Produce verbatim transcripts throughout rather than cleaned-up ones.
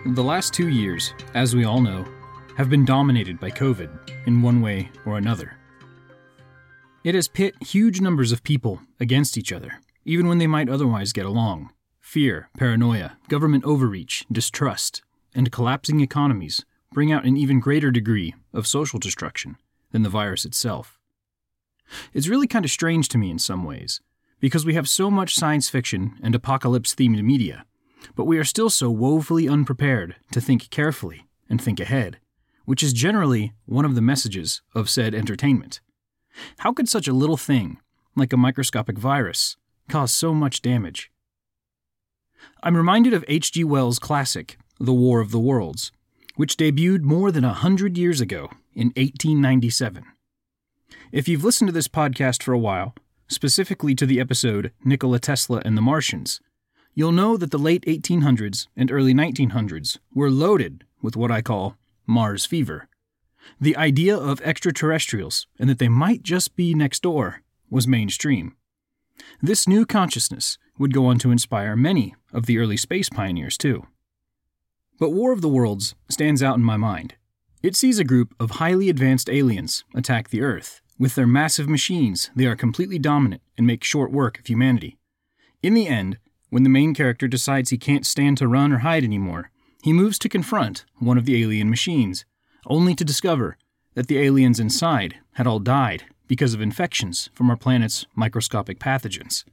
The last two years, as we all know, have been dominated by COVID in one way or another. It has pit huge numbers of people against each other, even when they might otherwise get along. Fear, paranoia, government overreach, distrust, and collapsing economies bring out an even greater degree of social destruction than the virus itself. It's really kind of strange to me in some ways, because we have so much science fiction and apocalypse-themed media, but we are still so woefully unprepared to think carefully and think ahead, which is generally one of the messages of said entertainment. How could such a little thing, like a microscopic virus, cause so much damage? I'm reminded of H G Wells' classic, The War of the Worlds, which debuted more than a hundred years ago in eighteen ninety-seven. If you've listened to this podcast for a while, specifically to the episode Nikola Tesla and the Martians, you'll know that the late eighteen hundreds and early nineteen hundreds were loaded with what I call Mars fever. The idea of extraterrestrials and that they might just be next door was mainstream. This new consciousness would go on to inspire many of the early space pioneers too. But War of the Worlds stands out in my mind. It sees a group of highly advanced aliens attack the Earth. With their massive machines, they are completely dominant and make short work of humanity. In the end, when the main character decides he can't stand to run or hide anymore, he moves to confront one of the alien machines, only to discover that the aliens inside had all died because of infections from our planet's microscopic pathogens.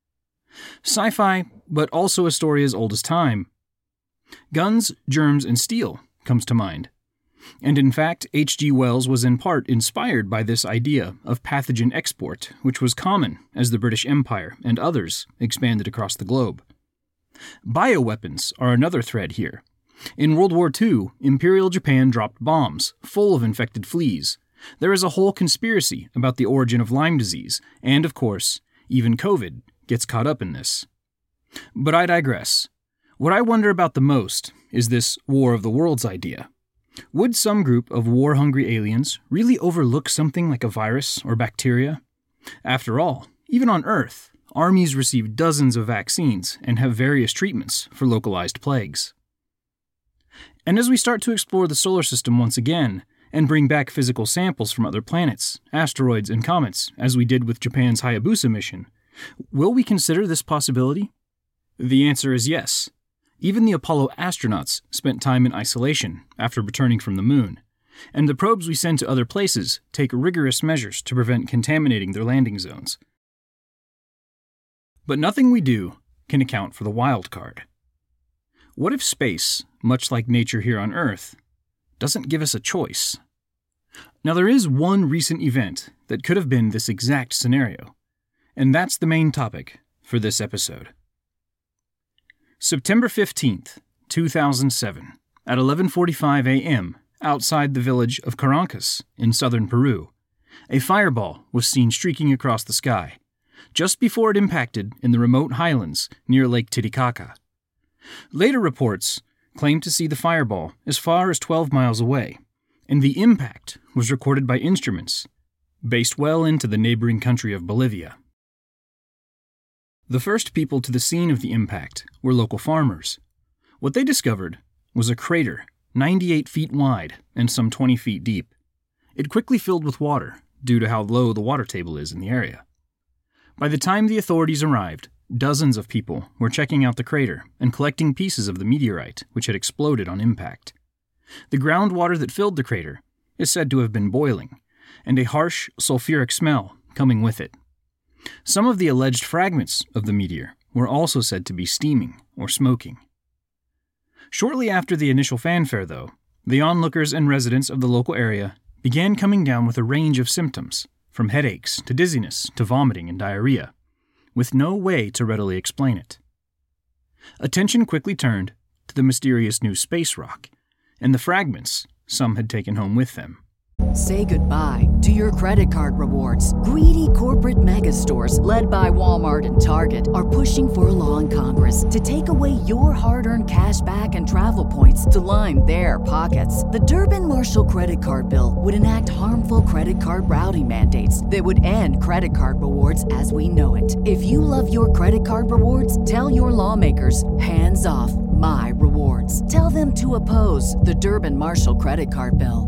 Sci-fi, but also a story as old as time. Guns, Germs, and Steel comes to mind. And in fact, H G Wells was in part inspired by this idea of pathogen export, which was common as the British Empire and others expanded across the globe. Bioweapons are another thread here. In World War Two, Imperial Japan dropped bombs full of infected fleas. There is a whole conspiracy about the origin of Lyme disease, and of course, even COVID gets caught up in this. But I digress. What I wonder about the most is this War of the Worlds idea. Would some group of war-hungry aliens really overlook something like a virus or bacteria? After all, even on Earth, armies receive dozens of vaccines and have various treatments for localized plagues. And as we start to explore the solar system once again, and bring back physical samples from other planets, asteroids, and comets, as we did with Japan's Hayabusa mission, will we consider this possibility? The answer is yes. Even the Apollo astronauts spent time in isolation after returning from the moon, and the probes we send to other places take rigorous measures to prevent contaminating their landing zones. But nothing we do can account for the wild card. What if space, much like nature here on Earth, doesn't give us a choice? Now there is one recent event that could have been this exact scenario, and that's the main topic for this episode. September fifteenth, two thousand seven, at eleven forty-five a.m., outside the village of Carancas in southern Peru, a fireball was seen streaking across the sky, just before it impacted in the remote highlands near Lake Titicaca. Later reports claimed to see the fireball as far as twelve miles away, and the impact was recorded by instruments based well into the neighboring country of Bolivia. The first people to the scene of the impact were local farmers. What they discovered was a crater ninety-eight feet wide and some twenty feet deep. It quickly filled with water due to how low the water table is in the area. By the time the authorities arrived, dozens of people were checking out the crater and collecting pieces of the meteorite which had exploded on impact. The groundwater that filled the crater is said to have been boiling, and a harsh, sulfuric smell coming with it. Some of the alleged fragments of the meteor were also said to be steaming or smoking. Shortly after the initial fanfare, though, the onlookers and residents of the local area began coming down with a range of symptoms, from headaches to dizziness to vomiting and diarrhea, with no way to readily explain it. Attention quickly turned to the mysterious new space rock, and the fragments some had taken home with them. Say goodbye to your credit card rewards. Greedy corporate mega stores, led by Walmart and Target, are pushing for a law in Congress to take away your hard-earned cash back and travel points to line their pockets. The Durbin-Marshall credit card bill would enact harmful credit card routing mandates that would end credit card rewards as we know it. If you love your credit card rewards, tell your lawmakers, hands off. my rewards. Tell them to oppose the Durbin-Marshall credit card bill.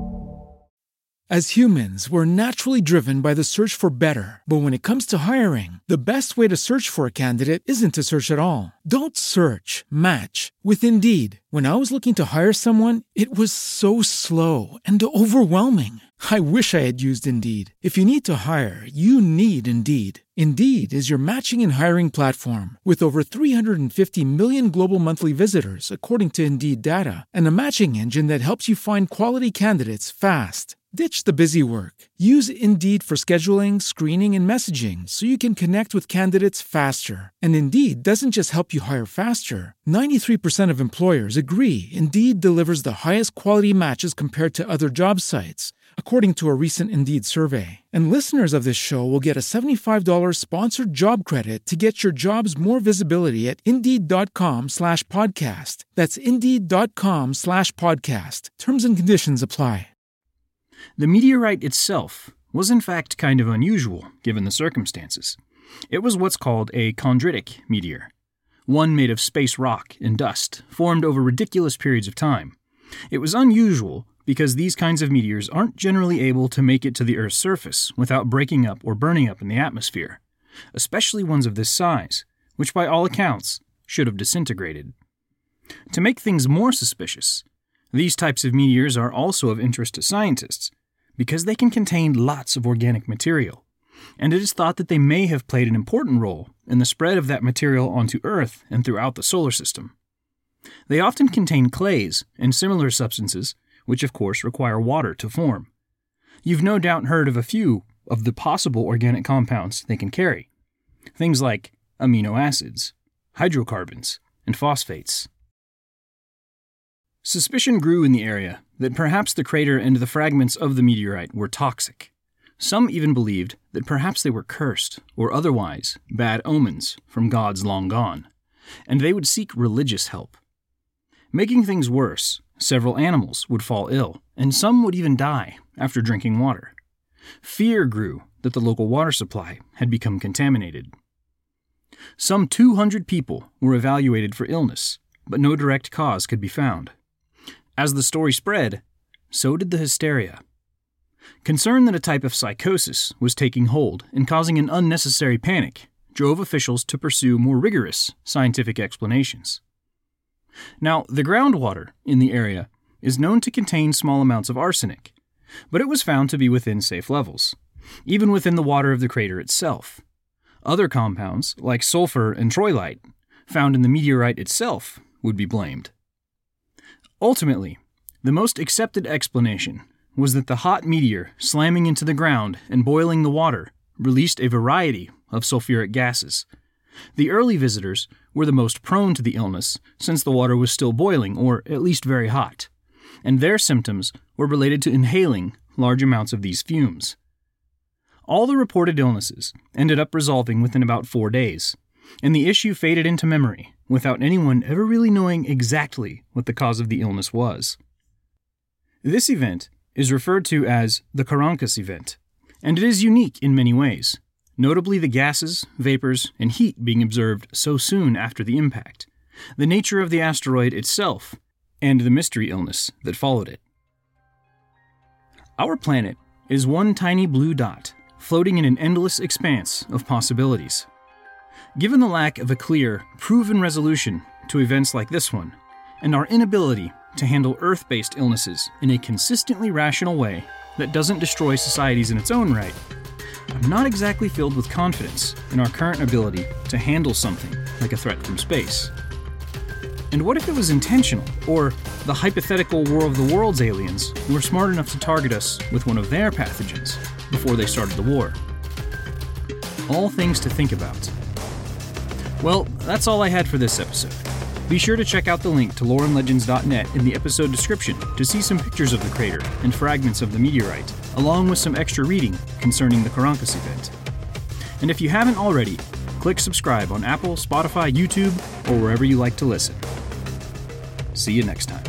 As humans, we're naturally driven by the search for better. But when it comes to hiring, the best way to search for a candidate isn't to search at all. Don't search, match with Indeed. When I was looking to hire someone, it was so slow and overwhelming. I wish I had used Indeed. If you need to hire, you need Indeed. Indeed is your matching and hiring platform with over three hundred fifty million global monthly visitors, according to Indeed data, and a matching engine that helps you find quality candidates fast. Ditch the busy work. Use Indeed for scheduling, screening, and messaging so you can connect with candidates faster. And Indeed doesn't just help you hire faster. ninety-three percent of employers agree Indeed delivers the highest quality matches compared to other job sites, according to a recent Indeed survey. And listeners of this show will get a seventy-five dollars sponsored job credit to get your jobs more visibility at Indeed.com slash podcast. That's Indeed.com slash podcast. Terms and conditions apply. The meteorite itself was in fact kind of unusual, given the circumstances. It was what's called a chondritic meteor, one made of space rock and dust, formed over ridiculous periods of time. It was unusual because these kinds of meteors aren't generally able to make it to the Earth's surface without breaking up or burning up in the atmosphere, especially ones of this size, which by all accounts should have disintegrated. To make things more suspicious, these types of meteors are also of interest to scientists because they can contain lots of organic material, and it is thought that they may have played an important role in the spread of that material onto Earth and throughout the solar system. They often contain clays and similar substances, which of course require water to form. You've no doubt heard of a few of the possible organic compounds they can carry, things like amino acids, hydrocarbons, and phosphates. Suspicion grew in the area that perhaps the crater and the fragments of the meteorite were toxic. Some even believed that perhaps they were cursed or otherwise bad omens from gods long gone, and they would seek religious help. Making things worse, several animals would fall ill, and some would even die after drinking water. Fear grew that the local water supply had become contaminated. Some two hundred people were evaluated for illness, but no direct cause could be found. As the story spread, so did the hysteria. Concern that a type of psychosis was taking hold and causing an unnecessary panic drove officials to pursue more rigorous scientific explanations. Now, the groundwater in the area is known to contain small amounts of arsenic, but it was found to be within safe levels, even within the water of the crater itself. Other compounds, like sulfur and troilite, found in the meteorite itself, would be blamed. Ultimately, the most accepted explanation was that the hot meteor slamming into the ground and boiling the water released a variety of sulfuric gases. The early visitors were the most prone to the illness since the water was still boiling, or at least very hot, and their symptoms were related to inhaling large amounts of these fumes. All the reported illnesses ended up resolving within about four days, and the issue faded into memory without anyone ever really knowing exactly what the cause of the illness was. This event is referred to as the Karancas event, and it is unique in many ways, notably the gases, vapors, and heat being observed so soon after the impact, the nature of the asteroid itself, and the mystery illness that followed it. Our planet is one tiny blue dot floating in an endless expanse of possibilities. Given the lack of a clear, proven resolution to events like this one, and our inability to handle Earth-based illnesses in a consistently rational way that doesn't destroy societies in its own right, I'm not exactly filled with confidence in our current ability to handle something like a threat from space. And what if it was intentional, or the hypothetical War of the Worlds aliens were smart enough to target us with one of their pathogens before they started the war? All things to think about. Well, that's all I had for this episode. Be sure to check out the link to lore and legends dot net in the episode description to see some pictures of the crater and fragments of the meteorite, along with some extra reading concerning the Karancas event. And if you haven't already, click subscribe on Apple, Spotify, YouTube, or wherever you like to listen. See you next time.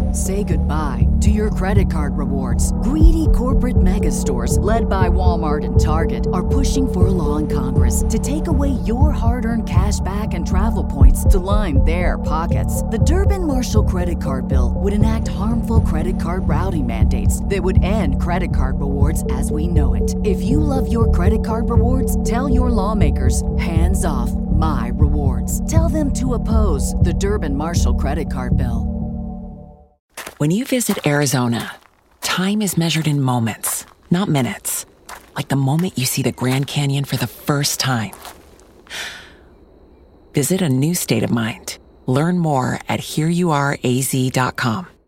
Say goodbye to your credit card rewards. Greedy corporate mega stores, led by Walmart and Target, are pushing for a law in Congress to take away your hard-earned cash back and travel points to line their pockets. The Durbin-Marshall credit card bill would enact harmful credit card routing mandates that would end credit card rewards as we know it. If you love your credit card rewards, tell your lawmakers, hands off my rewards. Tell them to oppose the Durbin-Marshall credit card bill. When you visit Arizona, time is measured in moments, not minutes. Like the moment you see the Grand Canyon for the first time. Visit a new state of mind. Learn more at here you are a z dot com.